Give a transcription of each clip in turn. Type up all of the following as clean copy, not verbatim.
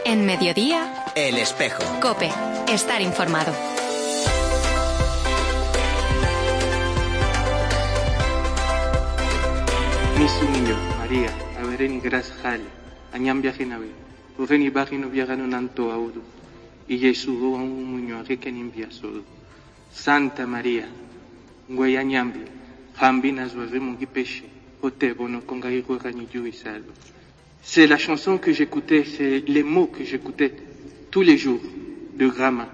En Mediodía, El Espejo. COPE. Estar informado. Misumiyo, María, Avereni Gras Jale, Añam Viajenabe, Uveni Bagino Viagano Nanto Audu, y Jesús un muño Rekenim Viasodo. Santa María, Guayanyambi, Jambina Zuavemo Gipeche, Otebono Congaïro Ranidju Isalo. C'est la chanson que j'écoutais, c'est les mots que j'écoutais tous les jours de Grama.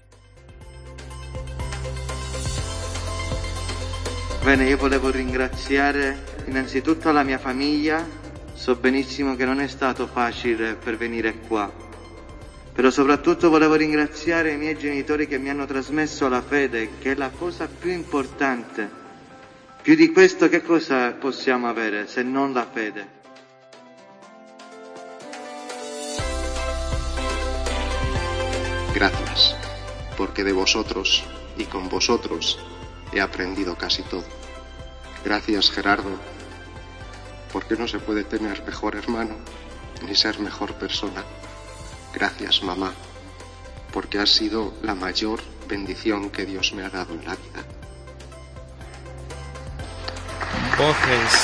Bene, io volevo ringraziare innanzitutto la mia famiglia. So benissimo che non è stato facile per venire qua, però soprattutto volevo ringraziare i miei genitori che mi hanno trasmesso la fede, che è la cosa più importante. Più di questo che cosa possiamo avere se non la fede? Gracias, porque de vosotros y con vosotros he aprendido casi todo. Gracias, Gerardo, porque no se puede tener mejor hermano ni ser mejor persona. Gracias, mamá, porque has sido la mayor bendición que Dios me ha dado en la vida. Voces,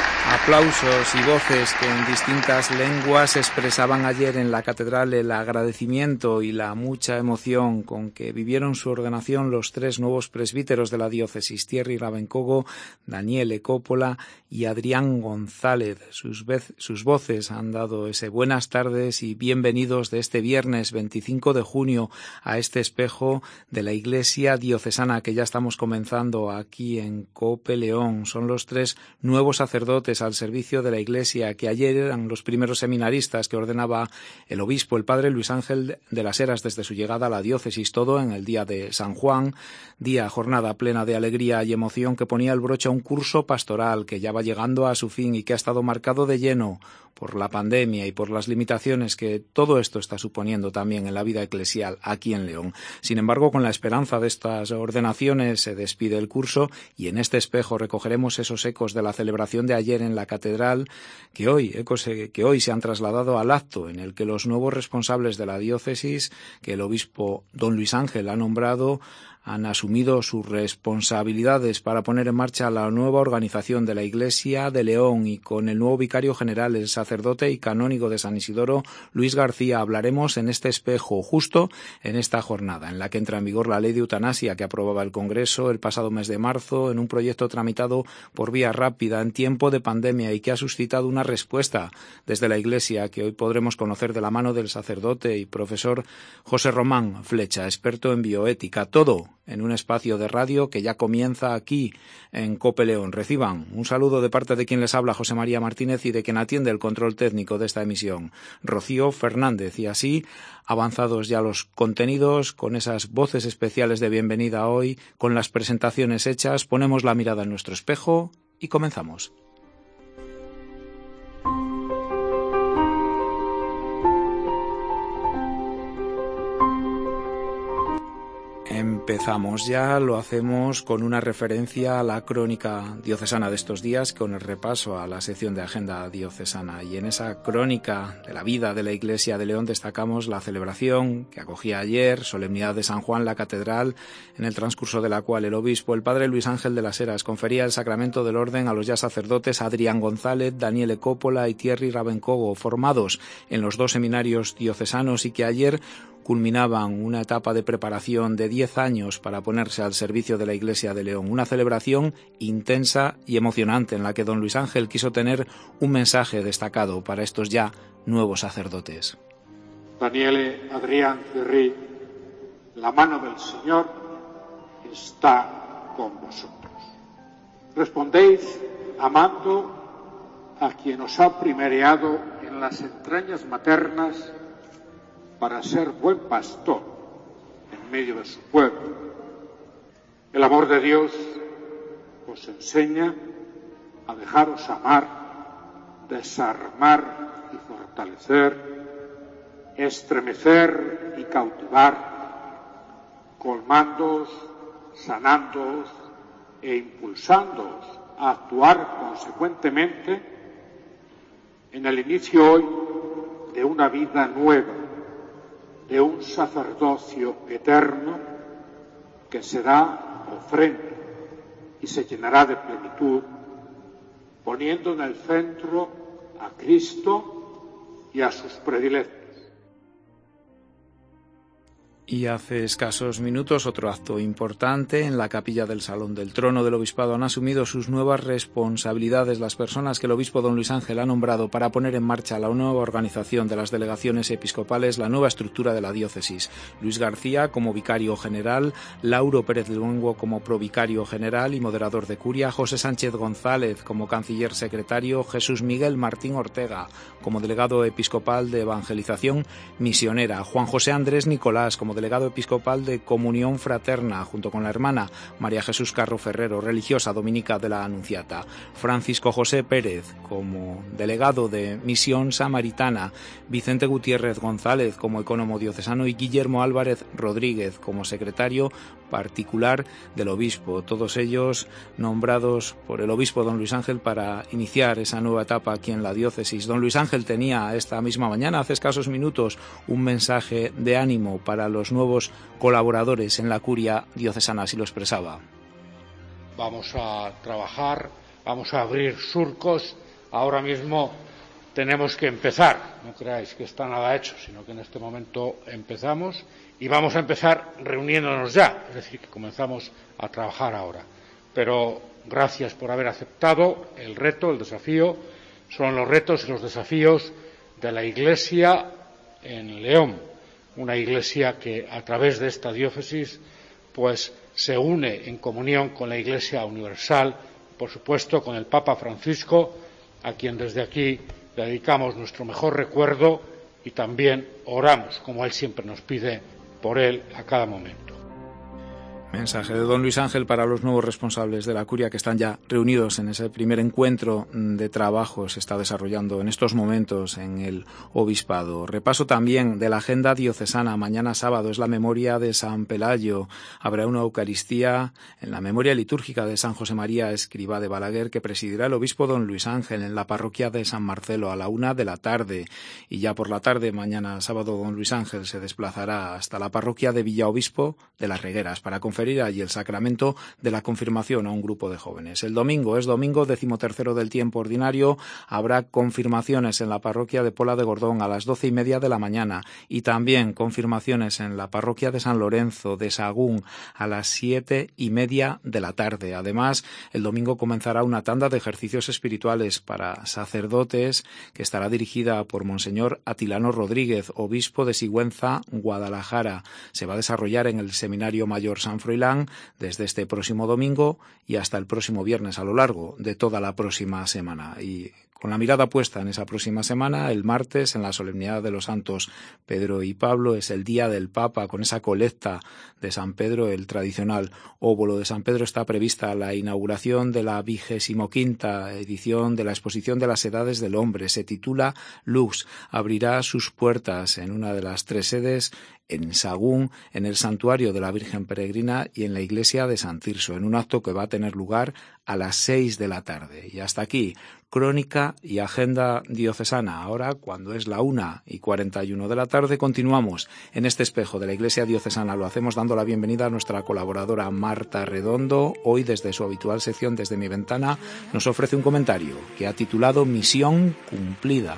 aplausos y voces que en distintas lenguas expresaban ayer en la catedral el agradecimiento y la mucha emoción con que vivieron su ordenación los tres nuevos presbíteros de la diócesis, Thierry Rabencogo, Daniele Coppola y Adrián González. Sus voces han dado ese buenas tardes y bienvenidos de este viernes 25 de junio a este espejo de la Iglesia diocesana que ya estamos comenzando aquí en COPE León. Son los tres nuevos sacerdotes al servicio de la Iglesia que ayer eran los primeros seminaristas que ordenaba el obispo, el padre Luis Ángel de las Heras, desde su llegada a la diócesis, todo en el día de San Juan, jornada plena de alegría y emoción que ponía el broche a un curso pastoral que ya va llegando a su fin y que ha estado marcado de lleno por la pandemia y por las limitaciones que todo esto está suponiendo también en la vida eclesial aquí en León. Sin embargo, con la esperanza de estas ordenaciones se despide el curso y en este espejo recogeremos esos ecos de la celebración de ayer en la catedral que hoy se han trasladado al acto en el que los nuevos responsables de la diócesis que el obispo don Luis Ángel ha nombrado han asumido sus responsabilidades para poner en marcha la nueva organización de la Iglesia de León y con el nuevo vicario general, el sacerdote y canónigo de San Isidoro, Luis García, hablaremos en este espejo justo en esta jornada en la que entra en vigor la ley de eutanasia que aprobaba el Congreso el pasado mes de marzo en un proyecto tramitado por vía rápida en tiempo de pandemia y que ha suscitado una respuesta desde la Iglesia que hoy podremos conocer de la mano del sacerdote y profesor José Román Flecha, experto en bioética. Todo en un espacio de radio que ya comienza aquí en COPE León. Reciban un saludo de parte de quien les habla, José María Martínez, y de quien atiende el control técnico de esta emisión, Rocío Fernández. Y así, avanzados ya los contenidos, con esas voces especiales de bienvenida hoy, con las presentaciones hechas, ponemos la mirada en nuestro espejo y comenzamos. Empezamos ya, lo hacemos con una referencia a la crónica diocesana de estos días, con el repaso a la sección de agenda diocesana. Y en esa crónica de la vida de la Iglesia de León destacamos la celebración que acogía ayer, solemnidad de San Juan, la catedral, en el transcurso de la cual el obispo, el padre Luis Ángel de las Heras, confería el sacramento del orden a los ya sacerdotes Adrián González, Daniele Coppola y Thierry Rabencogo, formados en los dos seminarios diocesanos y que ayer culminaban una etapa de preparación de 10 años para ponerse al servicio de la Iglesia de León. Una celebración intensa y emocionante en la que don Luis Ángel quiso tener un mensaje destacado para estos ya nuevos sacerdotes. Daniele, Adrián, Thierry, la mano del Señor está con vosotros. Respondéis amando a quien os ha primereado en las entrañas maternas para ser buen pastor en medio de su pueblo. El amor de Dios os enseña a dejaros amar, desarmar y fortalecer, estremecer y cautivar, colmándoos, sanándoos e impulsándoos a actuar consecuentemente en el inicio hoy de una vida nueva, de un sacerdocio eterno que será ofrenda y se llenará de plenitud, poniendo en el centro a Cristo y a sus predilectos. Y hace escasos minutos otro acto importante. En la capilla del Salón del Trono del Obispado han asumido sus nuevas responsabilidades las personas que el obispo don Luis Ángel ha nombrado para poner en marcha la nueva organización de las delegaciones episcopales, la nueva estructura de la diócesis. Luis García como vicario general, Lauro Pérez Luengo como provicario general y moderador de curia, José Sánchez González como canciller secretario, Jesús Miguel Martín Ortega como delegado episcopal de evangelización misionera, Juan José Andrés Nicolás como delegado episcopal de Comunión Fraterna, junto con la hermana María Jesús Carro Ferrero, religiosa dominica de la Anunciata, Francisco José Pérez como delegado de Misión Samaritana, Vicente Gutiérrez González como ecónomo diocesano y Guillermo Álvarez Rodríguez como secretario particular del obispo, todos ellos nombrados por el obispo don Luis Ángel para iniciar esa nueva etapa aquí en la diócesis. Don Luis Ángel tenía esta misma mañana, hace escasos minutos, un mensaje de ánimo para los nuevos colaboradores en la curia diocesana, así lo expresaba. Vamos a trabajar, vamos a abrir surcos, ahora mismo tenemos que empezar, no creáis que está nada hecho, sino que en este momento empezamos y vamos a empezar reuniéndonos ya, es decir, que comenzamos a trabajar ahora. Pero gracias por haber aceptado el reto, el desafío, son los retos y los desafíos de la Iglesia en León, una Iglesia que a través de esta diócesis pues se une en comunión con la Iglesia universal, por supuesto con el Papa Francisco, a quien desde aquí le dedicamos nuestro mejor recuerdo y también oramos, como él siempre nos pide, por él a cada momento. Mensaje de don Luis Ángel para los nuevos responsables de la curia que están ya reunidos en ese primer encuentro de trabajo. Se está desarrollando en estos momentos en el obispado. Repaso también de la agenda diocesana. Mañana sábado es la memoria de San Pelayo. Habrá una Eucaristía en la memoria litúrgica de San José María Escrivá de Balaguer que presidirá el obispo don Luis Ángel en la parroquia de San Marcelo a la 1:00 p.m. Y ya por la tarde, mañana sábado, don Luis Ángel se desplazará hasta la parroquia de Villaobispo de las Regueras para conferir allí el sacramento de la confirmación a un grupo de jóvenes. El domingo es domingo 13º del tiempo ordinario. Habrá confirmaciones en la parroquia de Pola de Gordón a las 12:30 de la mañana y también confirmaciones en la parroquia de San Lorenzo de Sagún a las 7:30 de la tarde. Además, el domingo comenzará una tanda de ejercicios espirituales para sacerdotes que estará dirigida por Monseñor Atilano Rodríguez, obispo de Sigüenza, Guadalajara. Se va a desarrollar en el Seminario Mayor San Froilán desde este próximo domingo y hasta el próximo viernes a lo largo de toda la próxima semana. Y con la mirada puesta en esa próxima semana, el martes, en la solemnidad de los santos Pedro y Pablo, es el día del Papa, con esa colecta de San Pedro, el tradicional óbolo de San Pedro. Está prevista la inauguración de la 25ª edición de la Exposición de las Edades del Hombre. Se titula Lux. Abrirá sus puertas en una de las 3 sedes, en Sagún, en el Santuario de la Virgen Peregrina y en la Iglesia de San Tirso, en un acto que va a tener lugar a las 6 de la tarde. Y hasta aquí, crónica y agenda diocesana. Ahora, cuando es la 1:41 de la tarde, continuamos en este espejo de la Iglesia diocesana. Lo hacemos dando la bienvenida a nuestra colaboradora Marta Redondo. Hoy, desde su habitual sección Desde mi ventana, nos ofrece un comentario que ha titulado Misión cumplida.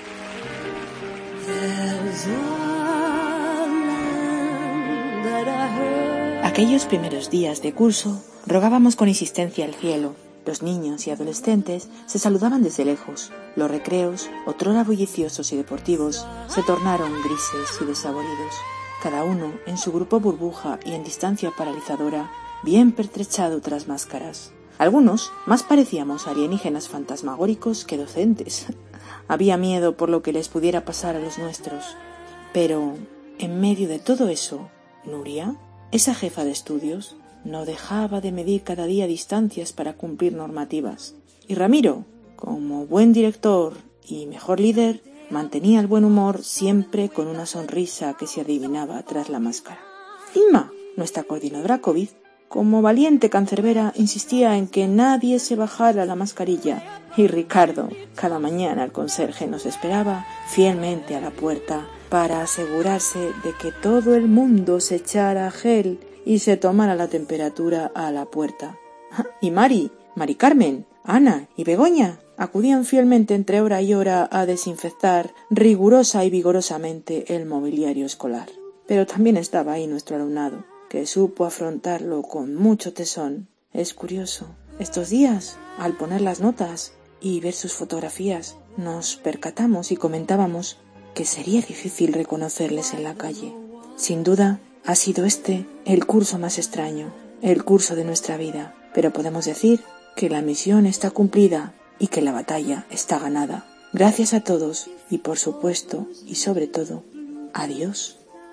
Aquellos primeros días de curso rogábamos con insistencia al cielo. Los niños y adolescentes se saludaban desde lejos. Los recreos, otrora bulliciosos y deportivos, se tornaron grises y desaboridos. Cada uno en su grupo burbuja y en distancia paralizadora, bien pertrechado tras máscaras. Algunos más parecíamos alienígenas fantasmagóricos que docentes. Había miedo por lo que les pudiera pasar a los nuestros. Pero, en medio de todo eso, Nuria, esa jefa de estudios, no dejaba de medir cada día distancias para cumplir normativas. Y Ramiro, como buen director y mejor líder, mantenía el buen humor siempre con una sonrisa que se adivinaba tras la máscara. Inma, nuestra coordinadora COVID, Como valiente cancerbera, insistía en que nadie se bajara la mascarilla, y Ricardo, cada mañana el conserje nos esperaba fielmente a la puerta para asegurarse de que todo el mundo se echara gel y se tomara la temperatura a la puerta. Y Mari Carmen, Ana y Begoña acudían fielmente entre hora y hora a desinfectar rigurosa y vigorosamente el mobiliario escolar. Pero también estaba ahí nuestro alumnado, que supo afrontarlo con mucho tesón. Es curioso, estos días, al poner las notas y ver sus fotografías, nos percatamos y comentábamos que sería difícil reconocerles en la calle. Sin duda, ha sido este el curso más extraño, el curso de nuestra vida, pero podemos decir que la misión está cumplida y que la batalla está ganada. Gracias a todos y, por supuesto, y sobre todo, a Dios.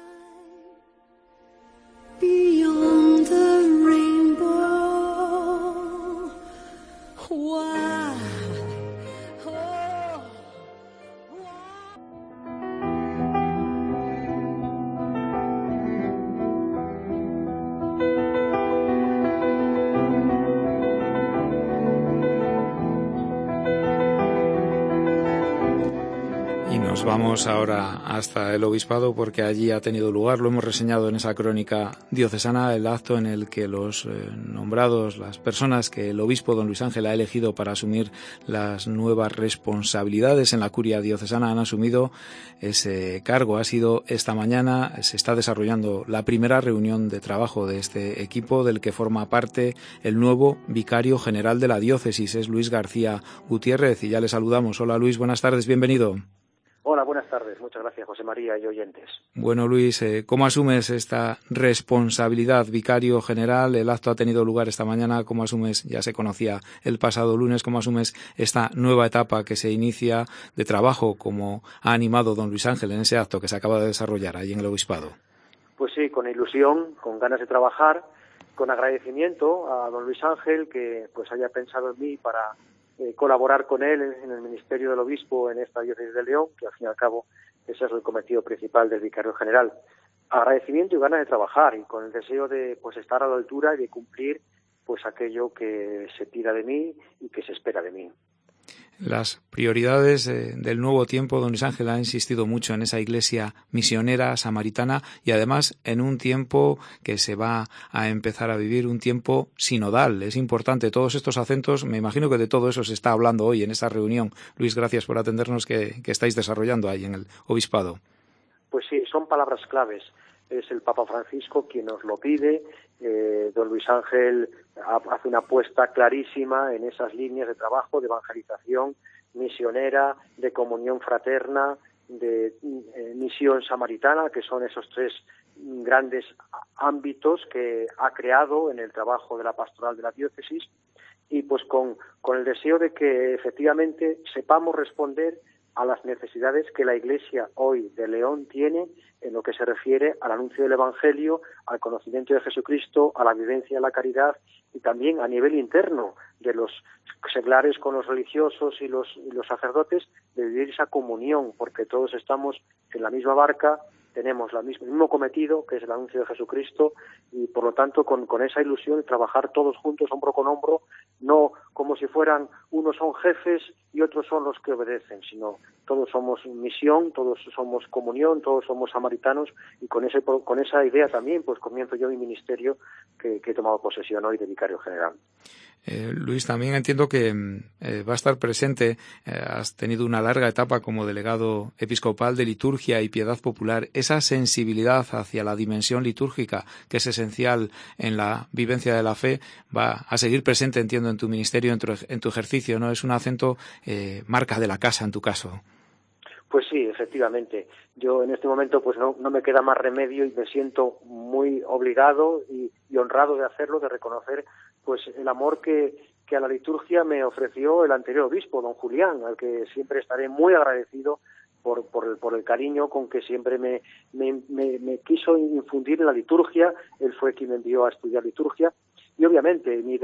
Beyond the rainbow, why? Nos vamos ahora hasta el obispado porque allí ha tenido lugar, lo hemos reseñado en esa crónica diocesana, el acto en el que los nombrados, las personas que el obispo don Luis Ángel ha elegido para asumir las nuevas responsabilidades en la curia diocesana han asumido ese cargo. Ha sido esta mañana, se está desarrollando la primera reunión de trabajo de este equipo del que forma parte el nuevo vicario general de la diócesis, es Luis García Gutiérrez, y ya le saludamos. Hola Luis, buenas tardes, bienvenido. Hola, buenas tardes. Muchas gracias, José María y oyentes. Bueno, Luis, ¿cómo asumes esta responsabilidad, vicario general? El acto ha tenido lugar esta mañana. ¿Cómo asumes? Ya se conocía el pasado lunes. ¿Cómo asumes esta nueva etapa que se inicia de trabajo, como ha animado don Luis Ángel en ese acto que se acaba de desarrollar ahí en el obispado? Pues sí, con ilusión, con ganas de trabajar, con agradecimiento a don Luis Ángel que pues haya pensado en mí para colaborar con él en el ministerio del obispo en esta diócesis de León, que al fin y al cabo ese es el cometido principal del vicario general. Agradecimiento y ganas de trabajar y con el deseo de pues estar a la altura y de cumplir pues aquello que se pida de mí y que se espera de mí. Las prioridades del nuevo tiempo, don Luis Ángel ha insistido mucho en esa iglesia misionera samaritana y además en un tiempo que se va a empezar a vivir, un tiempo sinodal. Es importante todos estos acentos, me imagino que de todo eso se está hablando hoy en esta reunión. Luis, gracias por atendernos que estáis desarrollando ahí en el obispado. Pues sí, son palabras claves. Es el Papa Francisco quien nos lo pide. Don Luis Ángel hace una apuesta clarísima en esas líneas de trabajo, de evangelización misionera, de comunión fraterna, de misión samaritana, que son esos tres grandes ámbitos que ha creado en el trabajo de la pastoral de la diócesis, y pues con el deseo de que efectivamente sepamos responder a las necesidades que la Iglesia hoy de León tiene en lo que se refiere al anuncio del Evangelio, al conocimiento de Jesucristo, a la vivencia de la caridad y también a nivel interno de los seglares con los religiosos y los sacerdotes, de vivir esa comunión, porque todos estamos en la misma barca, tenemos el mismo cometido, que es el anuncio de Jesucristo, y por lo tanto con esa ilusión de trabajar todos juntos, hombro con hombro, no como si fueran unos son jefes y otros son los que obedecen, sino todos somos misión, todos somos comunión, todos somos samaritanos, y con esa idea también pues comienzo yo mi ministerio que he tomado posesión hoy de vicario general. Luis, también entiendo que va a estar presente, has tenido una larga etapa como delegado episcopal de liturgia y piedad popular, esa sensibilidad hacia la dimensión litúrgica que es esencial en la vivencia de la fe, va a seguir presente, entiendo, en tu ministerio, en tu ejercicio, ¿no? Es un acento marca de la casa en tu caso. Pues sí, efectivamente. Yo en este momento pues no me queda más remedio y me siento muy obligado y honrado de hacerlo, de reconocer pues el amor que a la liturgia me ofreció el anterior obispo, don Julián, al que siempre estaré muy agradecido por el cariño con que siempre me quiso infundir en la liturgia. Él fue quien me envió a estudiar liturgia. Y obviamente mi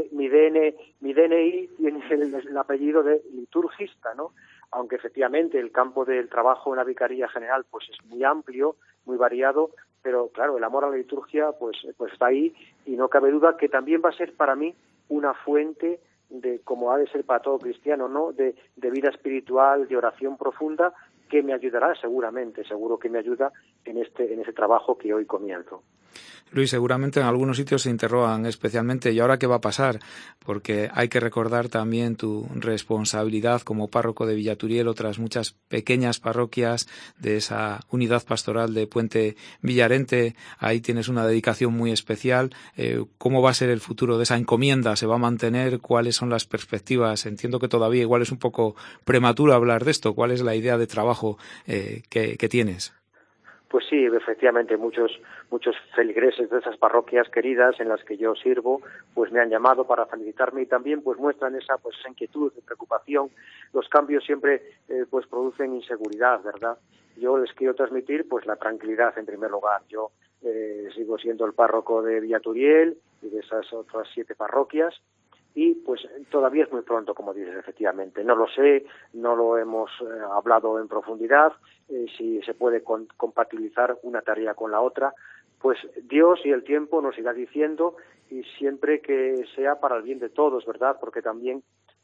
DNI tiene el apellido de liturgista, ¿no? Aunque efectivamente el campo del trabajo en la Vicaría General pues es muy amplio, muy variado, pero claro, el amor a la liturgia pues está ahí, y no cabe duda que también va a ser para mí una fuente de, como ha de ser para todo cristiano, ¿no?, de vida espiritual, de oración profunda, que me ayudará seguro que me ayuda en ese trabajo que hoy comienzo. Luis, seguramente en algunos sitios se interrogan especialmente, ¿y ahora qué va a pasar? Porque hay que recordar también tu responsabilidad como párroco de Villaturiel, otras muchas pequeñas parroquias de esa unidad pastoral de Puente Villarente. Ahí tienes una dedicación muy especial. ¿Cómo va a ser el futuro de esa encomienda? ¿Se va a mantener? ¿Cuáles son las perspectivas? Entiendo que todavía igual es un poco prematuro hablar de esto. ¿Cuál es la idea de trabajo que tienes? Pues sí, efectivamente, muchos feligreses de esas parroquias queridas en las que yo sirvo, pues me han llamado para felicitarme, y también pues muestran esa inquietud, preocupación. Los cambios siempre pues producen inseguridad, ¿verdad? Yo les quiero transmitir pues la tranquilidad en primer lugar. Yo sigo siendo el párroco de Villaturiel y de esas otras 7 parroquias, y pues todavía es muy pronto, como dices, efectivamente. No lo sé, no lo hemos hablado en profundidad, si se puede compatibilizar una tarea con la otra. Pues Dios y el tiempo nos irá diciendo, y siempre que sea para el bien de todos, ¿verdad? Porque también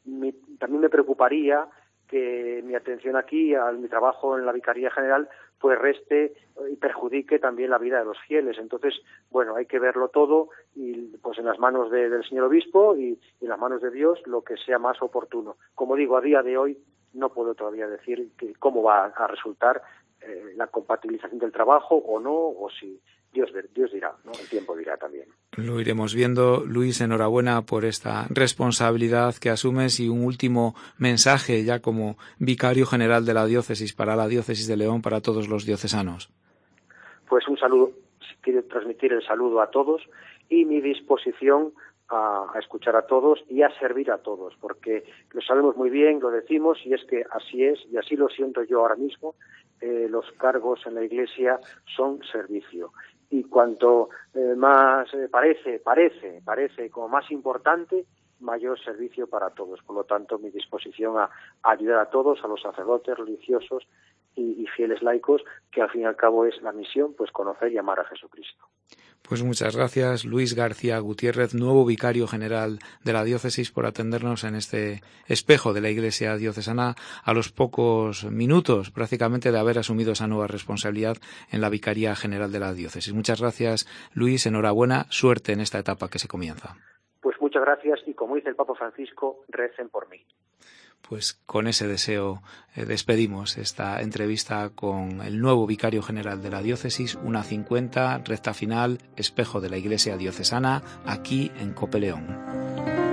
me preocuparía que mi atención aquí, a mi trabajo en la Vicaría General, pues reste y perjudique también la vida de los fieles. Entonces, bueno, hay que verlo todo, y pues en las manos del señor obispo y en las manos de Dios, lo que sea más oportuno. Como digo, a día de hoy no puedo todavía decir cómo va a resultar la compatibilización del trabajo o no, o si Dios dirá, ¿no? El tiempo dirá también. Lo iremos viendo. Luis, enhorabuena por esta responsabilidad que asumes, y un último mensaje ya como vicario general de la diócesis, para la diócesis de León, para todos los diocesanos. Pues un saludo, quiero transmitir el saludo a todos y mi disposición a escuchar a todos y a servir a todos, porque lo sabemos muy bien, lo decimos, y es que así es, y así lo siento yo ahora mismo. Los cargos en la Iglesia son servicio, y cuanto más parece como más importante, mayor servicio para todos. Por lo tanto, mi disposición a ayudar a todos, a los sacerdotes, religiosos y fieles laicos, que al fin y al cabo es la misión, pues conocer y amar a Jesucristo. Pues muchas gracias, Luis García Gutiérrez, nuevo vicario general de la diócesis, por atendernos en este espejo de la Iglesia diocesana, a los pocos minutos prácticamente de haber asumido esa nueva responsabilidad en la Vicaría General de la diócesis. Muchas gracias, Luis, enhorabuena, suerte en esta etapa que se comienza. Pues muchas gracias, y como dice el Papa Francisco, recen por mí. Pues con ese deseo despedimos esta entrevista con el nuevo vicario general de la diócesis, 1:50, recta final, espejo de la Iglesia diocesana, aquí en COPE León.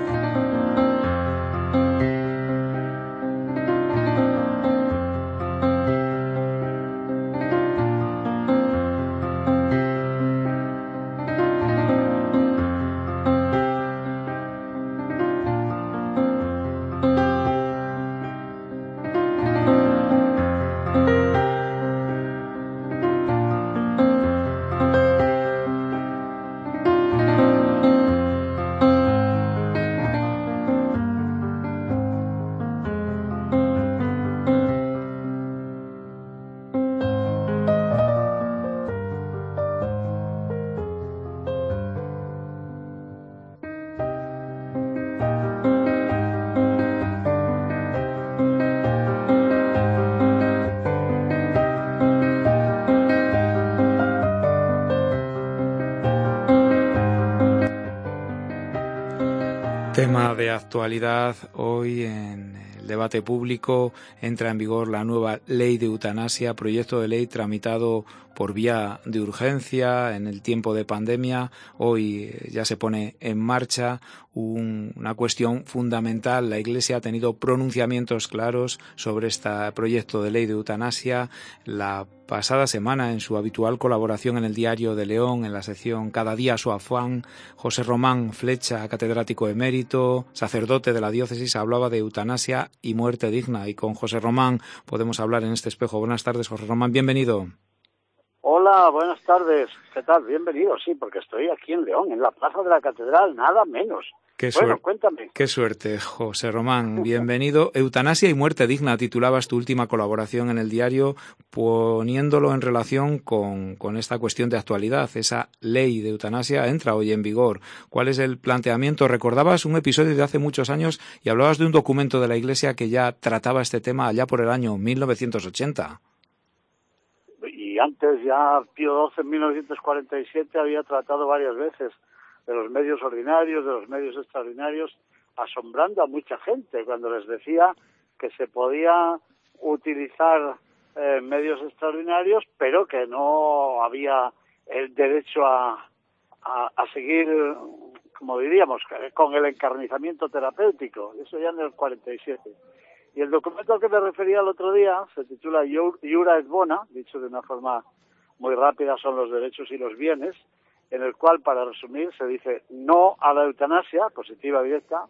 Tema de actualidad hoy en el debate público. Entra en vigor la nueva ley de eutanasia, proyecto de ley tramitado por vía de urgencia en el tiempo de pandemia. Hoy ya se pone en marcha una cuestión fundamental. La Iglesia ha tenido pronunciamientos claros sobre este proyecto de ley de eutanasia. La pasada semana, en su habitual colaboración en el Diario de León, en la sección Cada día a su afán, José Román Flecha, catedrático emérito, sacerdote de la diócesis, hablaba de eutanasia y muerte digna. Y con José Román podemos hablar en este espejo. Buenas tardes, José Román, bienvenido. Hola, buenas tardes. ¿Qué tal? Bienvenido, sí, porque estoy aquí en León, en la plaza de la Catedral, nada menos. Cuéntame. Qué suerte, José Román. Bienvenido. Eutanasia y muerte digna, titulabas tu última colaboración en el diario, poniéndolo en relación con esta cuestión de actualidad. Esa ley de eutanasia entra hoy en vigor. ¿Cuál es el planteamiento? Recordabas un episodio de hace muchos años y hablabas de un documento de la Iglesia que ya trataba este tema allá por el año 1980. Y antes ya Pío XII en 1947 había tratado varias veces de los medios ordinarios, de los medios extraordinarios, asombrando a mucha gente cuando les decía que se podía utilizar medios extraordinarios, pero que no había el derecho a seguir, como diríamos, con el encarnizamiento terapéutico. Eso ya en el 47. Y el documento al que me refería el otro día se titula Iura et Bona, dicho de una forma muy rápida, son los derechos y los bienes, en el cual, para resumir, se dice no a la eutanasia, positiva directa,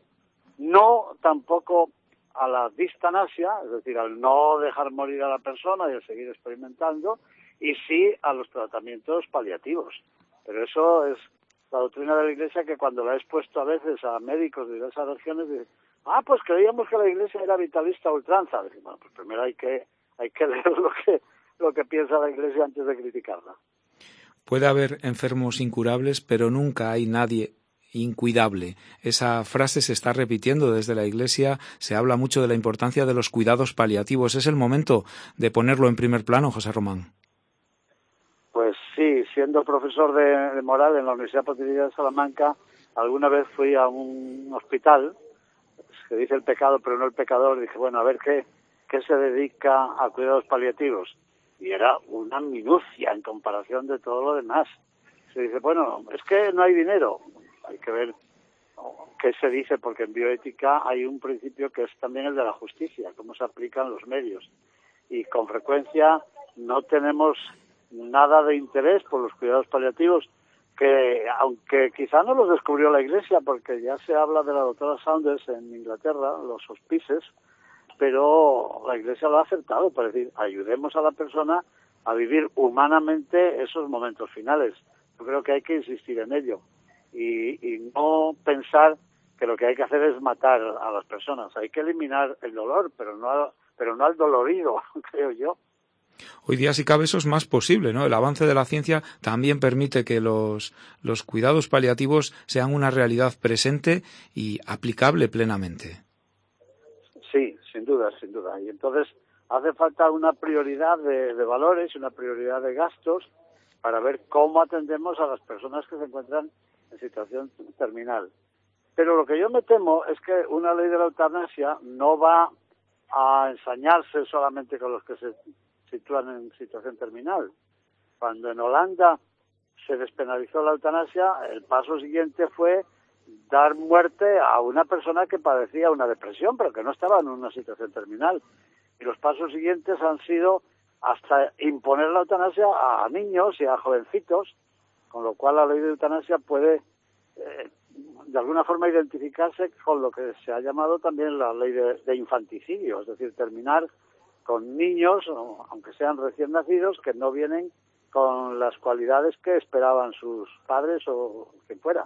no tampoco a la distanasia, es decir, al no dejar morir a la persona y al seguir experimentando, y sí a los tratamientos paliativos. Pero eso es la doctrina de la Iglesia, que cuando la he expuesto a veces a médicos de diversas regiones, dicen, pues creíamos que la Iglesia era vitalista a ultranza. Dicen, bueno, pues primero hay que leer lo que piensa la Iglesia antes de criticarla. Puede haber enfermos incurables, pero nunca hay nadie incuidable. Esa frase se está repitiendo desde la Iglesia. Se habla mucho de la importancia de los cuidados paliativos. ¿Es el momento de ponerlo en primer plano, José Román? Pues sí, siendo profesor de moral en la Universidad Pontificia de Salamanca, alguna vez fui a un hospital, se dice el pecado pero no el pecador, dije, bueno, a ver qué se dedica a cuidados paliativos. Y era una minucia en comparación de todo lo demás. Se dice, bueno, es que no hay dinero. Hay que ver qué se dice, porque en bioética hay un principio que es también el de la justicia, cómo se aplican los medios. Y con frecuencia no tenemos nada de interés por los cuidados paliativos, que aunque quizá no los descubrió la Iglesia, porque ya se habla de la doctora Saunders en Inglaterra, los hospices, pero la Iglesia lo ha acertado, para decir, ayudemos a la persona a vivir humanamente esos momentos finales. Yo creo que hay que insistir en ello y no pensar que lo que hay que hacer es matar a las personas. Hay que eliminar el dolor, pero no al dolorido, creo yo. Hoy día, si cabe, eso es más posible, ¿no? El avance de la ciencia también permite que los cuidados paliativos sean una realidad presente y aplicable plenamente. Sí, sin duda. Y entonces hace falta una prioridad de valores, una prioridad de gastos para ver cómo atendemos a las personas que se encuentran en situación terminal. Pero lo que yo me temo es que una ley de la eutanasia no va a ensañarse solamente con los que se sitúan en situación terminal. Cuando en Holanda se despenalizó la eutanasia, el paso siguiente fue dar muerte a una persona que padecía una depresión, pero que no estaba en una situación terminal. Y los pasos siguientes han sido hasta imponer la eutanasia a niños y a jovencitos, con lo cual la ley de eutanasia puede de alguna forma identificarse con lo que se ha llamado también la ley de infanticidio, es decir, terminar con niños, aunque sean recién nacidos, que no vienen con las cualidades que esperaban sus padres o quien fuera.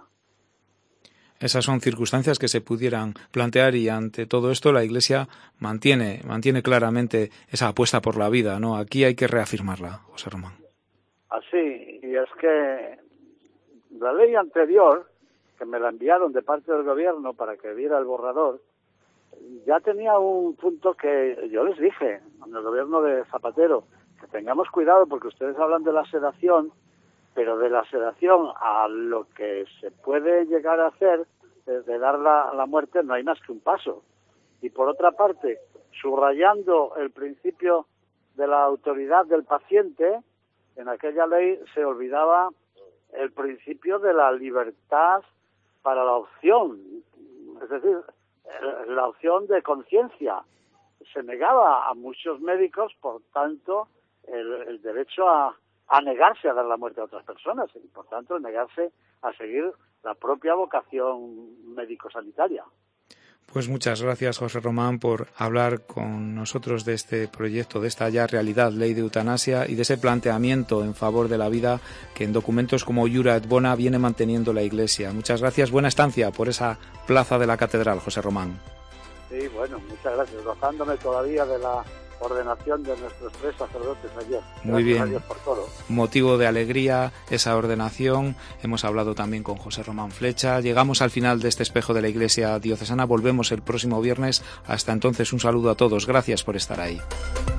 Esas son circunstancias que se pudieran plantear y ante todo esto la Iglesia mantiene claramente esa apuesta por la vida, ¿no? Aquí hay que reafirmarla, José Román. Así, y es que la ley anterior, que me la enviaron de parte del gobierno para que viera el borrador, ya tenía un punto que yo les dije en el gobierno de Zapatero, que tengamos cuidado porque ustedes hablan de la sedación, pero de la sedación a lo que se puede llegar a hacer, de dar la muerte, no hay más que un paso. Y por otra parte, subrayando el principio de la autoridad del paciente, en aquella ley se olvidaba el principio de la libertad para la opción, es decir, la opción de conciencia. Se negaba a muchos médicos, por tanto, el derecho a negarse a dar la muerte a otras personas y, por tanto, negarse a seguir la propia vocación médico-sanitaria. Pues muchas gracias, José Román, por hablar con nosotros de este proyecto, de esta ya realidad, ley de eutanasia, y de ese planteamiento en favor de la vida que en documentos como Iura et Bona viene manteniendo la Iglesia. Muchas gracias, buena estancia por esa plaza de la Catedral, José Román. Sí, bueno, muchas gracias. Gozándome todavía de la ordenación de nuestros 3 sacerdotes ayer. Muy bien. Gracias a Dios por todo. Motivo de alegría esa ordenación. Hemos hablado también con José Román Flecha. Llegamos al final de este espejo de la Iglesia Diocesana. Volvemos el próximo viernes. Hasta entonces, un saludo a todos. Gracias por estar ahí.